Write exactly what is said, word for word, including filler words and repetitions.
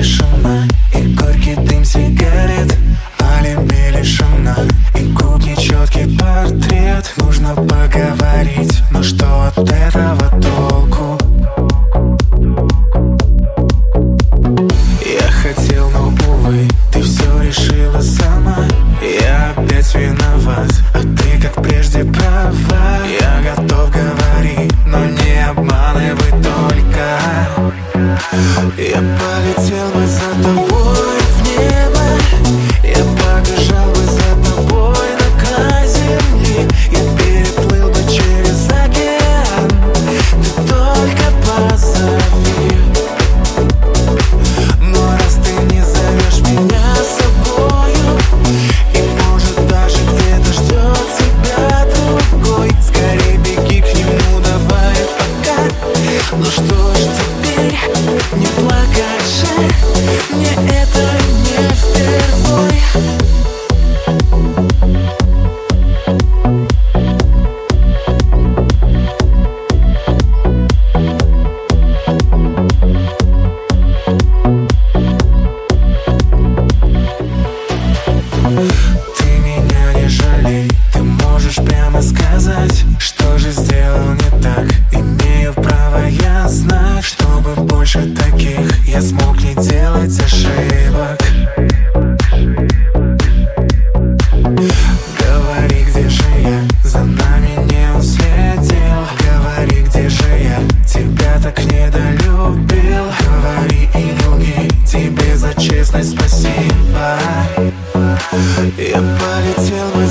тишина и горький дым сигарет, алиби лишена и губ нечеткий портрет. Нужно поговорить, но что от этого толку? Я хотел, но увы, ты все решила сама. Я опять виноват, а ты как прежде права. Я готов говорить, но не обманывай только. Я полетел бы за тобой в небо, я побежал бы за тобой на край земли. Я переплыл бы через океан, ты только позови. Но раз ты не зовешь меня с собою, и может даже где-то ждет тебя другой, скорей беги к нему, давай пока. Ну что ж теперь, не плакать же, мне это не впервой. Ты меня не жалей, ты можешь прямо сказать, что же сделал не так. Имею право я знать, чтобы больше таких я смог не делать ошибок. Говори, где же я, за нами не уследил. Говори, где же я, тебя так недолюбил. Говори и не лги, тебе за честность спасибо. Я полетел бы